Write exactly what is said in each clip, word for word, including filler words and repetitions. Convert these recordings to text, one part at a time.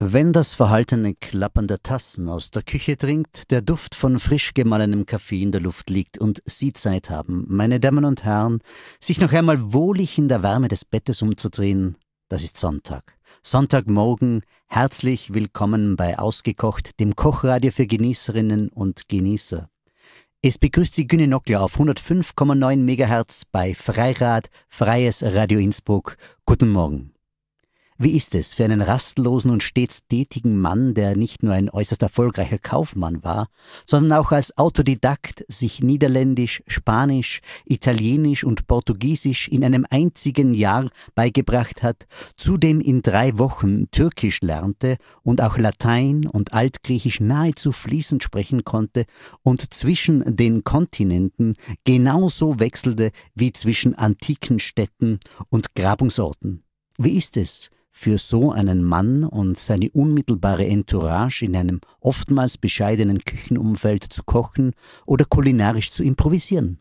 Wenn das verhaltene Klappern der Tassen aus der Küche dringt, der Duft von frisch gemahlenem Kaffee in der Luft liegt und Sie Zeit haben, meine Damen und Herren, sich noch einmal wohlig in der Wärme des Bettes umzudrehen, das ist Sonntag. Sonntagmorgen, herzlich willkommen bei Ausgekocht, dem Kochradio für Genießerinnen und Genießer. Es begrüßt Sie Günni Nockler auf hundertfünf Komma neun Megahertz bei Freirad, Freies Radio Innsbruck. Guten Morgen. Wie ist es für einen rastlosen und stets tätigen Mann, der nicht nur ein äußerst erfolgreicher Kaufmann war, sondern auch als Autodidakt sich Niederländisch, Spanisch, Italienisch und Portugiesisch in einem einzigen Jahr beigebracht hat, zudem in drei Wochen Türkisch lernte und auch Latein und Altgriechisch nahezu fließend sprechen konnte und zwischen den Kontinenten genauso wechselte wie zwischen antiken Städten und Grabungsorten? Wie ist es für so einen Mann und seine unmittelbare Entourage in einem oftmals bescheidenen Küchenumfeld zu kochen oder kulinarisch zu improvisieren?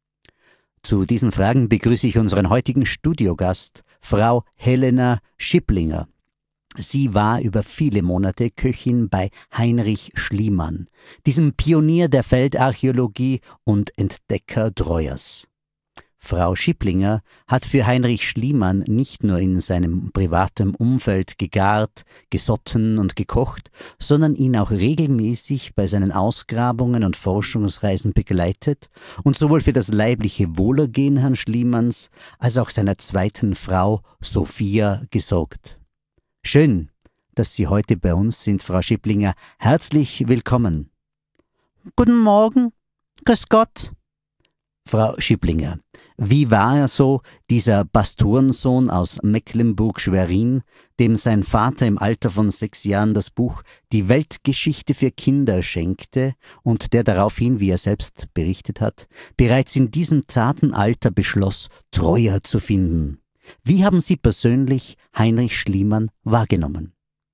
Zu diesen Fragen begrüße ich unseren heutigen Studiogast, Frau Helena Schipplinger. Sie war über viele Monate Köchin bei Heinrich Schliemann, diesem Pionier der Feldarchäologie und Entdecker Dreuers. Frau Schipplinger hat für Heinrich Schliemann nicht nur in seinem privaten Umfeld gegart, gesotten und gekocht, sondern ihn auch regelmäßig bei seinen Ausgrabungen und Forschungsreisen begleitet und sowohl für das leibliche Wohlergehen Herrn Schliemanns als auch seiner zweiten Frau Sophia gesorgt. Schön, dass Sie heute bei uns sind, Frau Schipplinger. Herzlich willkommen. Guten Morgen. Grüß Gott. Frau Schipplinger, wie war er so, dieser Pastorensohn aus Mecklenburg-Schwerin, dem sein Vater im Alter von sechs Jahren das Buch »Die Weltgeschichte für Kinder« schenkte und der daraufhin, wie er selbst berichtet hat, bereits in diesem zarten Alter beschloss, Treuer zu finden? Wie haben Sie persönlich Heinrich Schliemann wahrgenommen?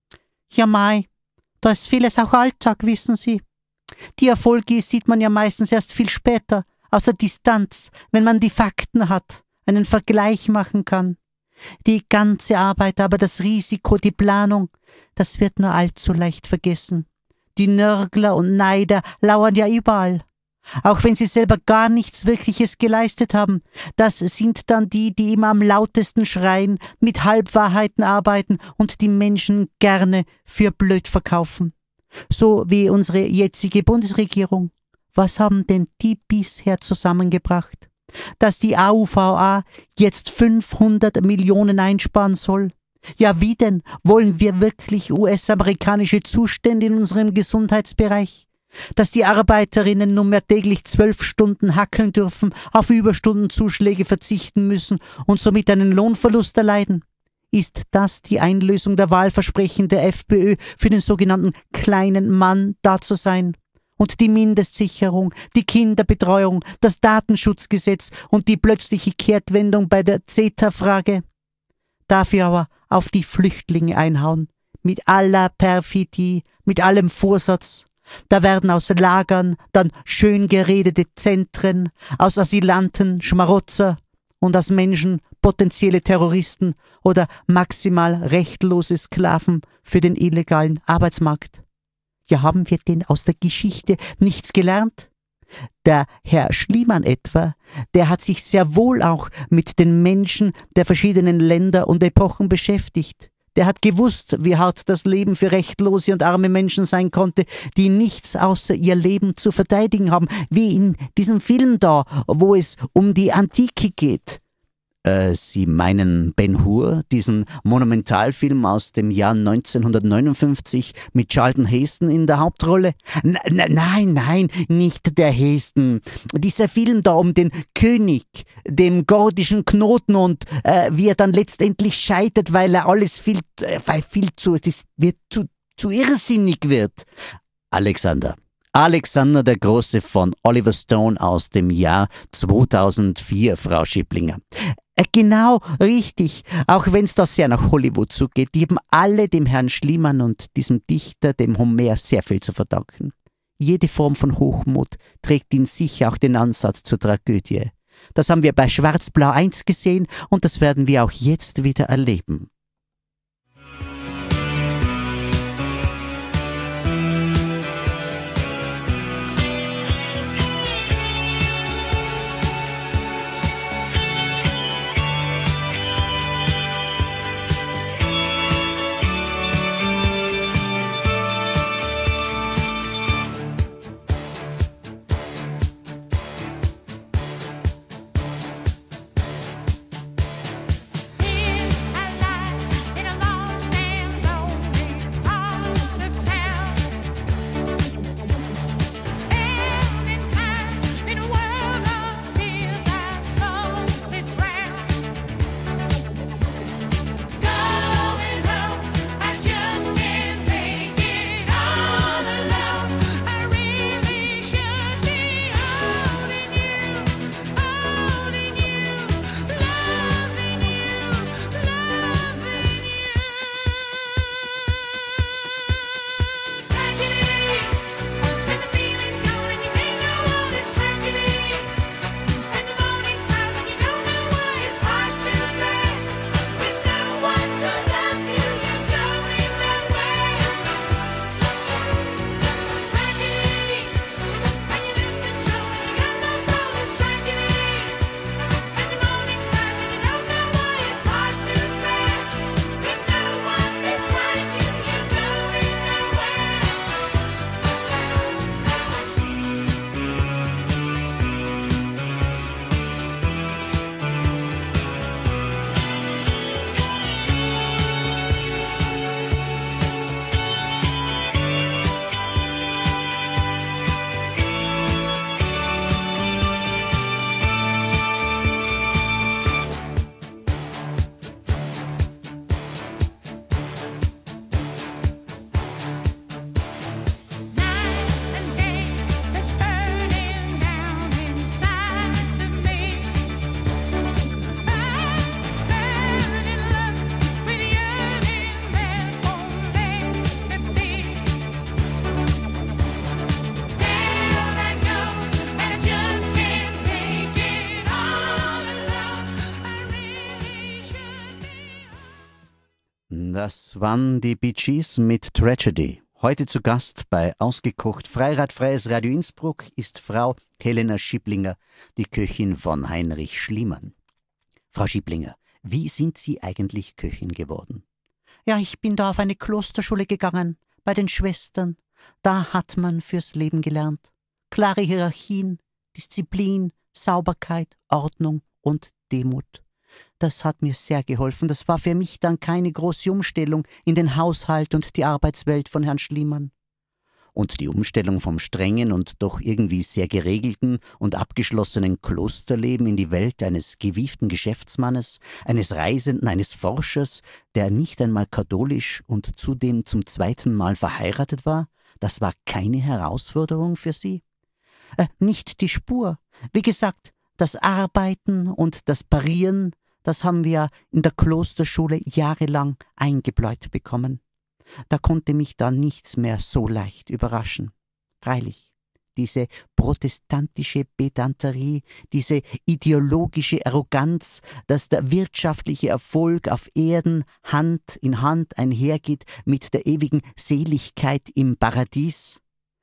Ja, Mai, da ist vieles auch Alltag, wissen Sie. Die Erfolge sieht man ja meistens erst viel später, aus der Distanz, wenn man die Fakten hat, einen Vergleich machen kann. Die ganze Arbeit, aber das Risiko, die Planung, das wird nur allzu leicht vergessen. Die Nörgler und Neider lauern ja überall. Auch wenn sie selber gar nichts Wirkliches geleistet haben, das sind dann die, die immer am lautesten schreien, mit Halbwahrheiten arbeiten und die Menschen gerne für blöd verkaufen. So wie unsere jetzige Bundesregierung. Was haben denn die bisher zusammengebracht? Dass die A U V A jetzt fünfhundert Millionen einsparen soll? Ja, wie denn? Wollen wir wirklich U S-amerikanische Zustände in unserem Gesundheitsbereich? Dass die Arbeiterinnen nur mehr täglich zwölf Stunden hackeln dürfen, auf Überstundenzuschläge verzichten müssen und somit einen Lohnverlust erleiden? Ist das die Einlösung der Wahlversprechen der FPÖ für den sogenannten kleinen Mann da zu sein? Und die Mindestsicherung, die Kinderbetreuung, das Datenschutzgesetz und die plötzliche Kehrtwendung bei der CETA-Frage. Dafür aber auf die Flüchtlinge einhauen, mit aller Perfidie, mit allem Vorsatz. Da werden aus Lagern dann schön geredete Zentren, aus Asylanten Schmarotzer und aus Menschen potenzielle Terroristen oder maximal rechtlose Sklaven für den illegalen Arbeitsmarkt. Ja, haben wir denn aus der Geschichte nichts gelernt? Der Herr Schliemann etwa, der hat sich sehr wohl auch mit den Menschen der verschiedenen Länder und Epochen beschäftigt. Der hat gewusst, wie hart das Leben für rechtlose und arme Menschen sein konnte, die nichts außer ihr Leben zu verteidigen haben, wie in diesem Film da, wo es um die Antike geht. Äh, Sie meinen Ben-Hur, diesen Monumentalfilm aus dem Jahr neunzehnhundertneunundfünfzig mit Charlton Heston in der Hauptrolle? N- n- nein, nein, nicht der Heston. Dieser Film da um den König, dem gordischen Knoten und äh, wie er dann letztendlich scheitert, weil er alles viel, äh, weil viel zu, das wird zu, zu irrsinnig wird. Alexander. Alexander der Große von Oliver Stone aus dem Jahr zweitausendvier, Frau Schipplinger. Genau, richtig. Auch wenn es da sehr nach Hollywood zugeht, die haben alle dem Herrn Schliemann und diesem Dichter, dem Homer, sehr viel zu verdanken. Jede Form von Hochmut trägt in sich auch den Ansatz zur Tragödie. Das haben wir bei Schwarz-Blau eins gesehen und das werden wir auch jetzt wieder erleben. Das waren die Bee Gees mit Tragedy. Heute zu Gast bei Ausgekocht Freiradfreies Radio Innsbruck ist Frau Helena Schieblinger, die Köchin von Heinrich Schliemann. Frau Schieblinger, wie sind Sie eigentlich Köchin geworden? Ja, ich bin da auf eine Klosterschule gegangen, bei den Schwestern. Da hat man fürs Leben gelernt. Klare Hierarchien, Disziplin, Sauberkeit, Ordnung und Demut. Das hat mir sehr geholfen. Das war für mich dann keine große Umstellung in den Haushalt und die Arbeitswelt von Herrn Schliemann. Und die Umstellung vom strengen und doch irgendwie sehr geregelten und abgeschlossenen Klosterleben in die Welt eines gewieften Geschäftsmannes, eines Reisenden, eines Forschers, der nicht einmal katholisch und zudem zum zweiten Mal verheiratet war, das war keine Herausforderung für Sie? Äh, nicht die Spur. Wie gesagt, das Arbeiten und das Parieren, das haben wir in der Klosterschule jahrelang eingebläut bekommen. Da konnte mich dann nichts mehr so leicht überraschen. Freilich, diese protestantische Pedanterie, diese ideologische Arroganz, dass der wirtschaftliche Erfolg auf Erden Hand in Hand einhergeht mit der ewigen Seligkeit im Paradies,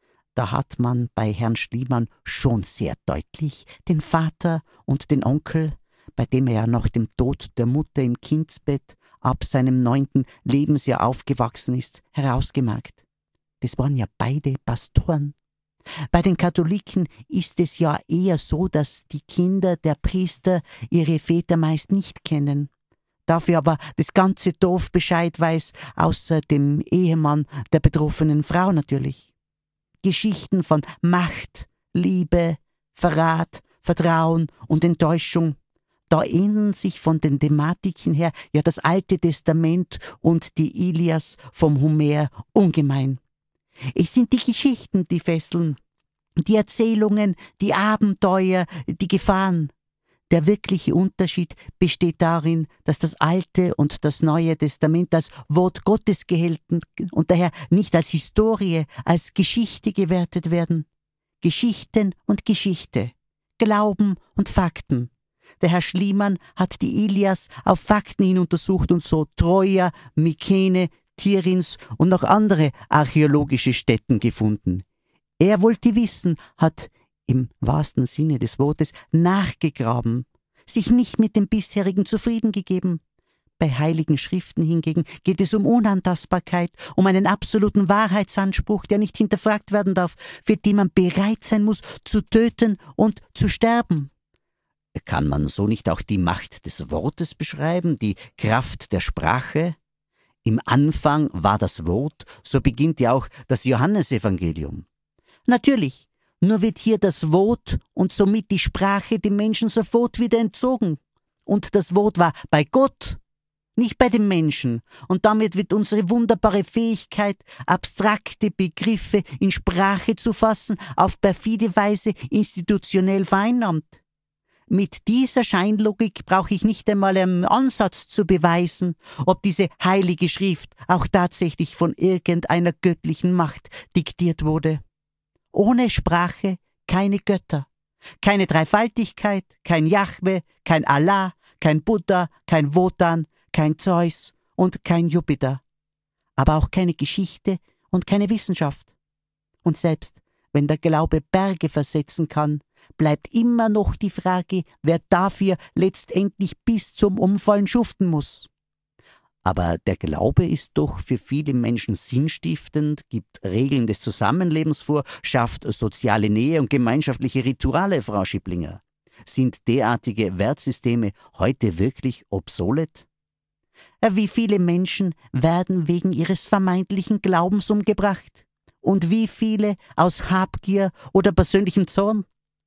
da hat man bei Herrn Schliemann schon sehr deutlich den Vater und den Onkel, bei dem er ja nach dem Tod der Mutter im Kindsbett ab seinem neunten Lebensjahr aufgewachsen ist, herausgemerkt. Das waren ja beide Pastoren. Bei den Katholiken ist es ja eher so, dass die Kinder der Priester ihre Väter meist nicht kennen. Dafür aber das ganze Dorf Bescheid weiß, außer dem Ehemann der betroffenen Frau natürlich. Geschichten von Macht, Liebe, Verrat, Vertrauen und Enttäuschung, da ähneln sich von den Thematiken her ja das Alte Testament und die Ilias vom Homer ungemein. Es sind die Geschichten, die fesseln, die Erzählungen, die Abenteuer, die Gefahren. Der wirkliche Unterschied besteht darin, dass das Alte und das Neue Testament als Wort Gottes gelten und daher nicht als Historie, als Geschichte gewertet werden. Geschichten und Geschichte, Glauben und Fakten. Der Herr Schliemann hat die Ilias auf Fakten hin untersucht und so Troja, Mykene, Tiryns und noch andere archäologische Stätten gefunden. Er wollte wissen, hat im wahrsten Sinne des Wortes nachgegraben, sich nicht mit dem bisherigen zufrieden gegeben. Bei heiligen Schriften hingegen geht es um Unantastbarkeit, um einen absoluten Wahrheitsanspruch, der nicht hinterfragt werden darf, für den man bereit sein muss, zu töten und zu sterben. Kann man so nicht auch die Macht des Wortes beschreiben, die Kraft der Sprache? Im Anfang war das Wort, so beginnt ja auch das Johannesevangelium. Natürlich, nur wird hier das Wort und somit die Sprache dem Menschen sofort wieder entzogen. Und das Wort war bei Gott, nicht bei dem Menschen. Und damit wird unsere wunderbare Fähigkeit, abstrakte Begriffe in Sprache zu fassen, auf perfide Weise institutionell vereinnahmt. Mit dieser Scheinlogik brauche ich nicht einmal einen Ansatz zu beweisen, ob diese heilige Schrift auch tatsächlich von irgendeiner göttlichen Macht diktiert wurde. Ohne Sprache keine Götter, keine Dreifaltigkeit, kein Jahwe, kein Allah, kein Buddha, kein Wotan, kein Zeus und kein Jupiter. Aber auch keine Geschichte und keine Wissenschaft. Und selbst wenn der Glaube Berge versetzen kann, bleibt immer noch die Frage, wer dafür letztendlich bis zum Umfallen schuften muss. Aber der Glaube ist doch für viele Menschen sinnstiftend, gibt Regeln des Zusammenlebens vor, schafft soziale Nähe und gemeinschaftliche Rituale, Frau Schieblinger. Sind derartige Wertsysteme heute wirklich obsolet? Wie viele Menschen werden wegen ihres vermeintlichen Glaubens umgebracht? Und wie viele aus Habgier oder persönlichem Zorn?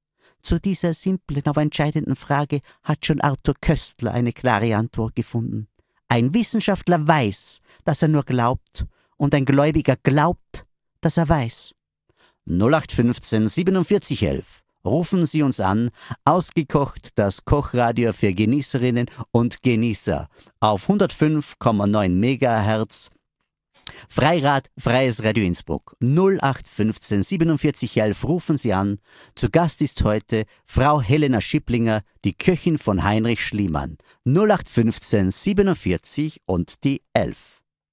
Zu dieser simplen, aber entscheidenden Frage hat schon Arthur Köstler eine klare Antwort gefunden. Ein Wissenschaftler weiß, dass er nur glaubt, und ein Gläubiger glaubt, dass er weiß. null acht fünfzehn siebenundvierzig elf. Rufen Sie uns an, ausgekocht das Kochradio für Genießerinnen und Genießer auf hundertfünf Komma neun Megahertz. Freirad, Freies Radio Innsbruck, null acht fünfzehn siebenundvierzig elf, rufen Sie an. Zu Gast ist heute Frau Helena Schieblinger, die Köchin von Heinrich Schliemann, null acht fünfzehn siebenundvierzig und die elf.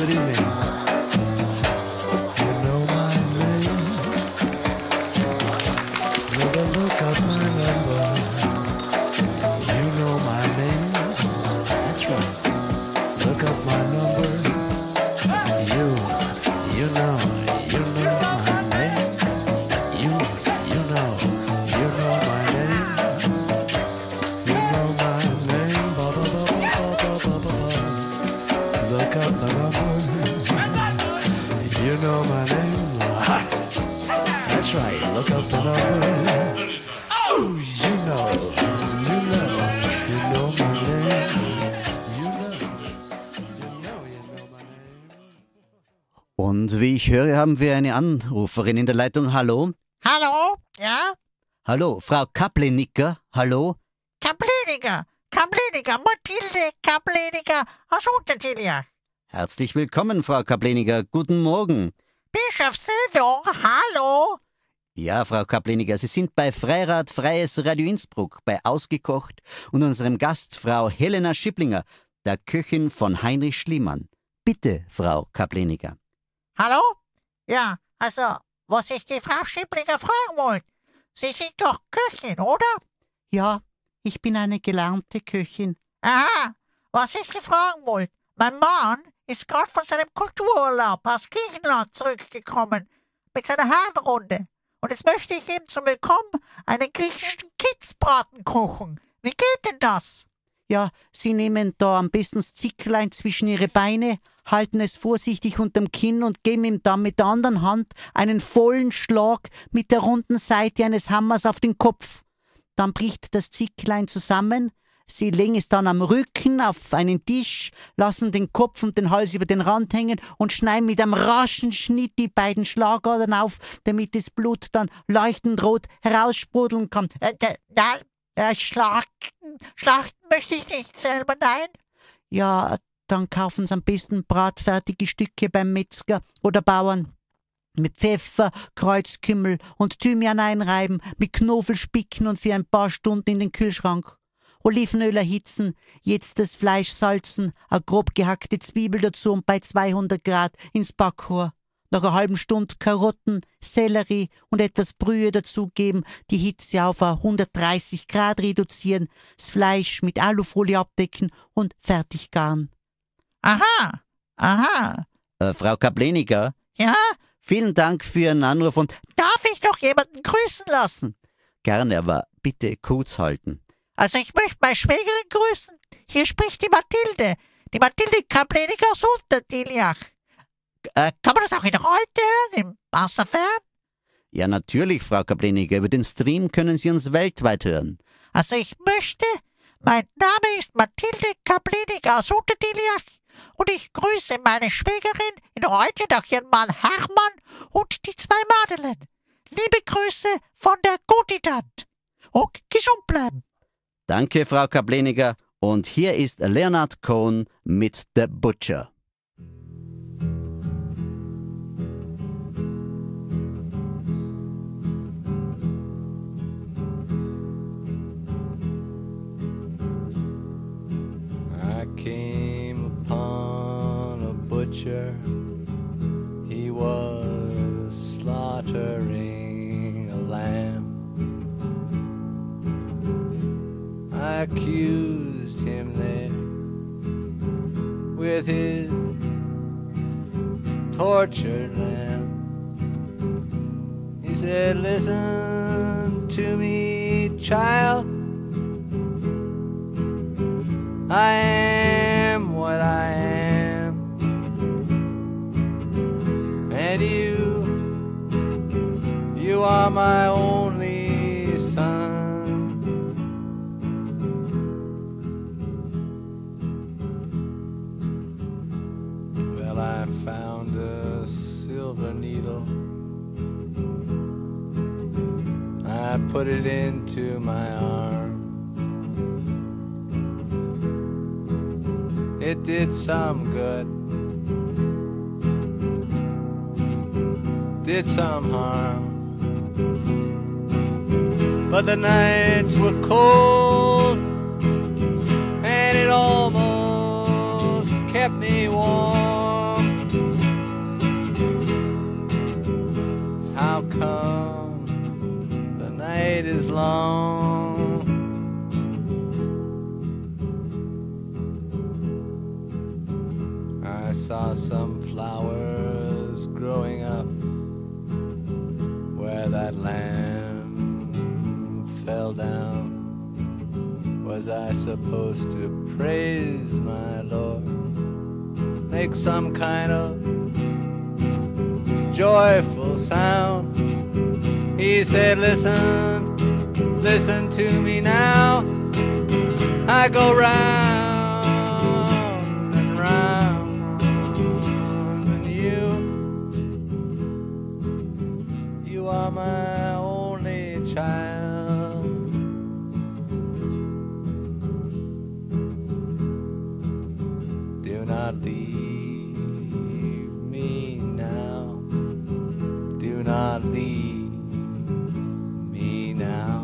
Good evening. You know my name. Never look up my number. You know my name. That's right. Look up my number. You, you know, you know my name. You, you know, you know my name. You know my name. Ba ba ba ba ba ba ba ba. Look up the number. You know my name. That's right. Look up the number. Oh, you know, you know, you know my name. You know, you know, you know my name. Und wie ich höre, haben wir eine Anruferin in der Leitung. Hallo? Hallo? Ja? Hallo, Frau Kapleniker. Hallo? Kapleniker, Kapleniker, Mathilde Kapleniker aus Untertilia. Herzlich willkommen, Frau Kapleniker. Guten Morgen. Bischofssendung, hallo? Ja, Frau Kapleniker, Sie sind bei Freirad Freies Radio Innsbruck bei Ausgekocht und unserem Gast Frau Helena Schipplinger, der Köchin von Heinrich Schliemann. Bitte, Frau Kapleniker. Hallo? Ja, also, was ich die Frau Schipplinger fragen wollte. Sie sind doch Köchin, oder? Ja, ich bin eine gelernte Köchin. Aha, was ich Sie fragen wollte. Mein Mann ist gerade von seinem Kultururlaub aus Griechenland zurückgekommen mit seiner Herrenrunde. Und jetzt möchte ich ihm zum Willkommen einen griechischen Kitzbraten kochen. Wie geht denn das? Ja, Sie nehmen da am besten das Zicklein zwischen Ihre Beine, halten es vorsichtig unterm Kinn und geben ihm dann mit der anderen Hand einen vollen Schlag mit der runden Seite eines Hammers auf den Kopf. Dann bricht das Zicklein zusammen. Sie legen es dann am Rücken auf einen Tisch, lassen den Kopf und den Hals über den Rand hängen und schneiden mit einem raschen Schnitt die beiden Schlagadern auf, damit das Blut dann leuchtend rot heraussprudeln kann. Äh, nein, äh, schlachten, schlachten möchte ich nicht selber, nein. Ja, dann kaufen Sie am besten bratfertige Stücke beim Metzger oder Bauern. Mit Pfeffer, Kreuzkümmel und Thymian einreiben, mit Knofel spicken und für ein paar Stunden in den Kühlschrank. Olivenöl erhitzen, jetzt das Fleisch salzen, eine grob gehackte Zwiebel dazu und bei zweihundert Grad ins Backrohr. Nach einer halben Stunde Karotten, Sellerie und etwas Brühe dazugeben, die Hitze auf hundertdreißig Grad reduzieren, das Fleisch mit Alufolie abdecken und fertig garen. Aha, aha. Äh, Frau Kapleniker? Ja? Vielen Dank für Ihren Anruf und... Darf ich noch jemanden grüßen lassen? Gerne, aber bitte kurz halten. Also ich möchte meine Schwägerin grüßen. Hier spricht die Mathilde. Die Mathilde Kapleniker aus Untertiljach. Äh, kann man das auch in heute hören, im Außerfern? Ja, natürlich, Frau Kapleniker. Über den Stream können Sie uns weltweit hören. Also ich möchte, mein Name ist Mathilde Kapleniker aus Untertiljach und ich grüße meine Schwägerin in heute nach ihrem Mann Hermann und die zwei Madeleine. Liebe Grüße von der Gutitant. Und gesund bleiben. Danke, Frau Kapleniker. Und hier ist Leonard Cohen mit The Butcher. I came upon a butcher. He was slaughtering a lamb. I accused him there with his tortured lamb. He said, listen to me, child. I am what I am, and you, you are my only son. Well, I found a silver needle. I put it into my arm. It did some good, did some harm. But the nights were cold, and it almost kept me warm. saw some flowers growing up where that lamb fell down. Was I supposed to praise my Lord? Make some kind of joyful sound. He said, listen, listen to me now. I go round and round, and you, you are my only child. Do not leave me now. Do not leave me now.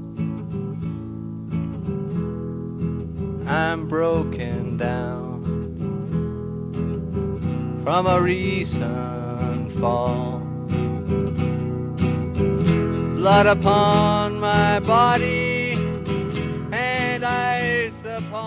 I'm broken down from a recent fall. Blood upon my body and ice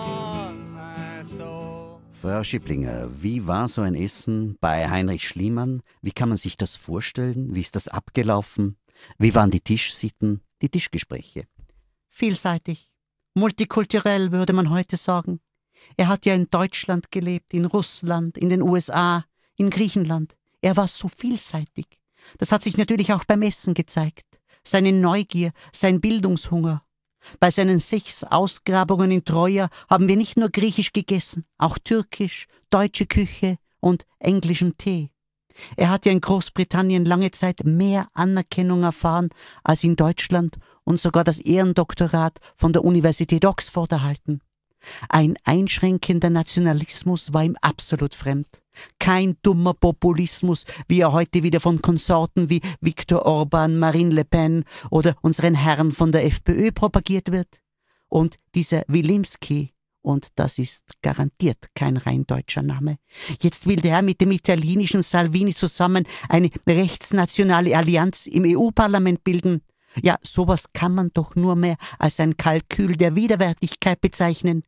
upon my soul. Frau Schipplinger, wie war so ein Essen bei Heinrich Schliemann? Wie kann man sich das vorstellen? Wie ist das abgelaufen? Wie waren die Tischsitten, die Tischgespräche? Vielseitig. Multikulturell würde man heute sagen. Er hat ja in Deutschland gelebt, in Russland, in den U S A, in Griechenland. Er war so vielseitig. Das hat sich natürlich auch beim Essen gezeigt. Seine Neugier, sein Bildungshunger. Bei seinen sechs Ausgrabungen in Troja haben wir nicht nur griechisch gegessen, auch türkisch, deutsche Küche und englischen Tee. Er hat ja in Großbritannien lange Zeit mehr Anerkennung erfahren als in Deutschland und sogar das Ehrendoktorat von der Universität Oxford erhalten. Ein einschränkender Nationalismus war ihm absolut fremd. Kein dummer Populismus, wie er heute wieder von Konsorten wie Viktor Orban, Marine Le Pen oder unseren Herren von der FPÖ propagiert wird. Und dieser Wilimski, und das ist garantiert kein rein deutscher Name. Jetzt will der mit dem italienischen Salvini zusammen eine rechtsnationale Allianz im E U-Parlament bilden. Ja, sowas kann man doch nur mehr als ein Kalkül der Widerwärtigkeit bezeichnen.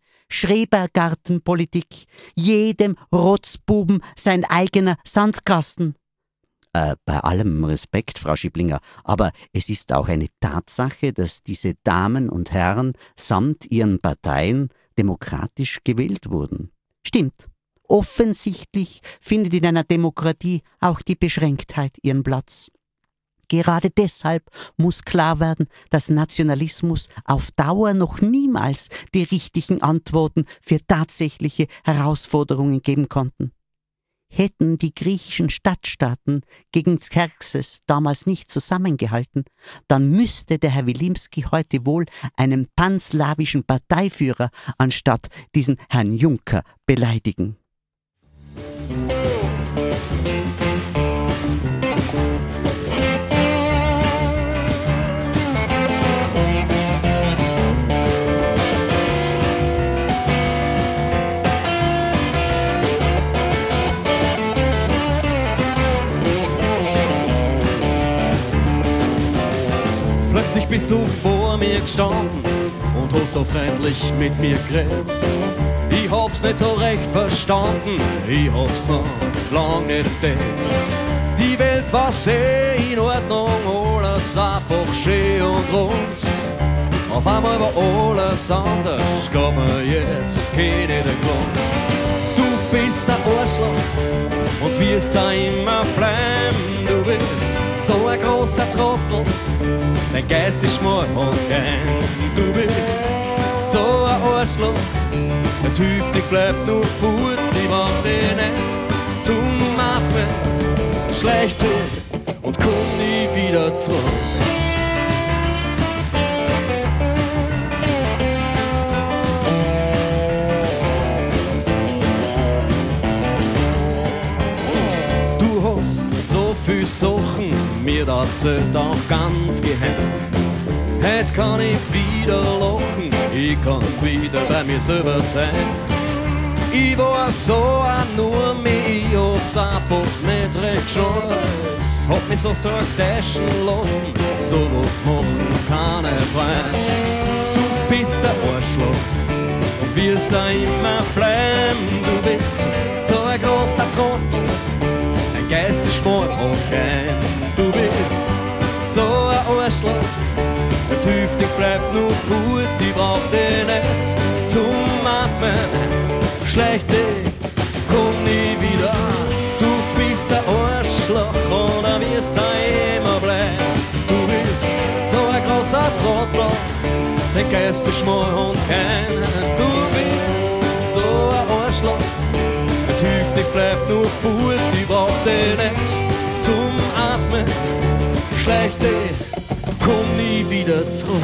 Schrebergartenpolitik. Jedem Rotzbuben sein eigener Sandkasten. Äh, bei allem Respekt, Frau Schipplinger, aber es ist auch eine Tatsache, dass diese Damen und Herren samt ihren Parteien demokratisch gewählt wurden. Stimmt. Offensichtlich findet in einer Demokratie auch die Beschränktheit ihren Platz. Gerade deshalb muss klar werden, dass Nationalismus auf Dauer noch niemals die richtigen Antworten für tatsächliche Herausforderungen geben konnten. Hätten die griechischen Stadtstaaten gegen Xerxes damals nicht zusammengehalten, dann müsste der Herr Wilimski heute wohl einen panslawischen Parteiführer anstatt diesen Herrn Juncker beleidigen. Plötzlich bist du vor mir gestanden und hast so freundlich mit mir geredet. Ich hab's nicht so recht verstanden, ich hab's noch lang nicht entdeckt. Die Welt war sehr in Ordnung, alles einfach schön und rund. Auf einmal war alles anders, gab mir jetzt keinen Grund. Du bist ein Arschloch und wirst da immer bleiben, du bist so ein großer Trottel, dein Geist ist schmor und geheim. Du bist so ein Arschloch, es hilft nichts, bleib nur fort, ich mach dich nicht zum Atmen. Schleich dich und komm nie wieder zurück. Du hast so viel Sachen mir erzählt, auch ganz geheim. Heute kann ich wieder lachen, ich kann wieder bei mir selber sein. Ich war so ein nur mich, ich hab's einfach nicht recht geschnallt. Hab mich so sorg täuschen lassen, sowas machen keine Freund. Du bist ein Arschloch und wirst da immer bleiben. Du bist so ein großer und kein. Du bist so ein Arschloch, es hilft nichts, bleibt nur gut, ich brauch dich nicht zum Atmen. Schlechte, komm nie wieder, du bist ein Arschloch und dann wirst du immer bleiben. Du bist so ein großer Trottel, den Geist ist schmal und kein. Du bist so ein Arschloch, es hilft nichts, bleibt nur gut, ich brauch dich nicht zum Atmen. Schlechte, komm nie wieder zurück.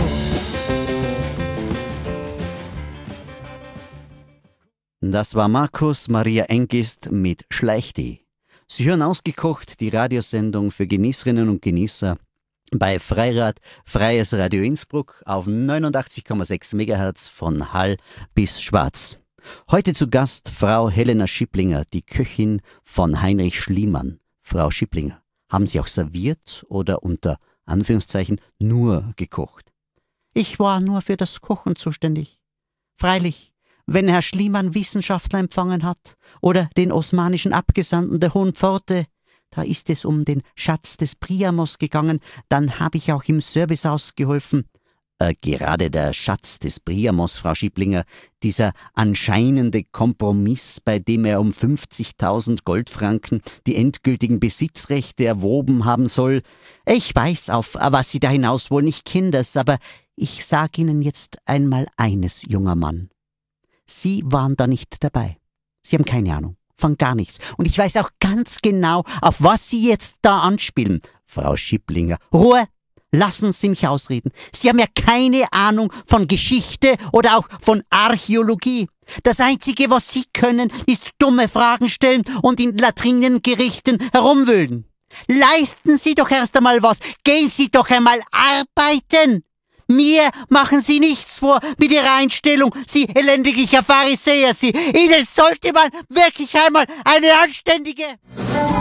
Das war Markus Maria Engist mit Schleichti. Sie hören ausgekocht die Radiosendung für Genießerinnen und Genießer bei Freirad, Freies Radio Innsbruck auf neunundachtzig Komma sechs Megahertz von Hall bis Schwarz. Heute zu Gast Frau Helena Schipplinger, die Köchin von Heinrich Schliemann. Frau Schipplinger, haben Sie auch serviert oder unter Anführungszeichen nur gekocht? Ich war nur für das Kochen zuständig. Freilich, wenn Herr Schliemann Wissenschaftler empfangen hat oder den osmanischen Abgesandten der Hohen Pforte, da ist es um den Schatz des Priamos gegangen, dann habe ich auch im Service ausgeholfen. Äh, gerade der Schatz des Priamos, Frau Schipplinger, dieser anscheinende Kompromiss, bei dem er um fünfzigtausend Goldfranken die endgültigen Besitzrechte erworben haben soll. Ich weiß, auf was Sie da hinaus wollen, ich kenne das, aber ich sage Ihnen jetzt einmal eines, junger Mann. Sie waren da nicht dabei. Sie haben keine Ahnung von gar nichts. Und ich weiß auch ganz genau, auf was Sie jetzt da anspielen. Frau Schipplinger, Ruhe! Lassen Sie mich ausreden. Sie haben ja keine Ahnung von Geschichte oder auch von Archäologie. Das Einzige, was Sie können, ist dumme Fragen stellen und in Latrinengerichten herumwühlen. Leisten Sie doch erst einmal was. Gehen Sie doch einmal arbeiten. Mir machen Sie nichts vor mit Ihrer Einstellung, Sie elendiger Pharisäer, Sie. Ihnen sollte man wirklich einmal eine anständige...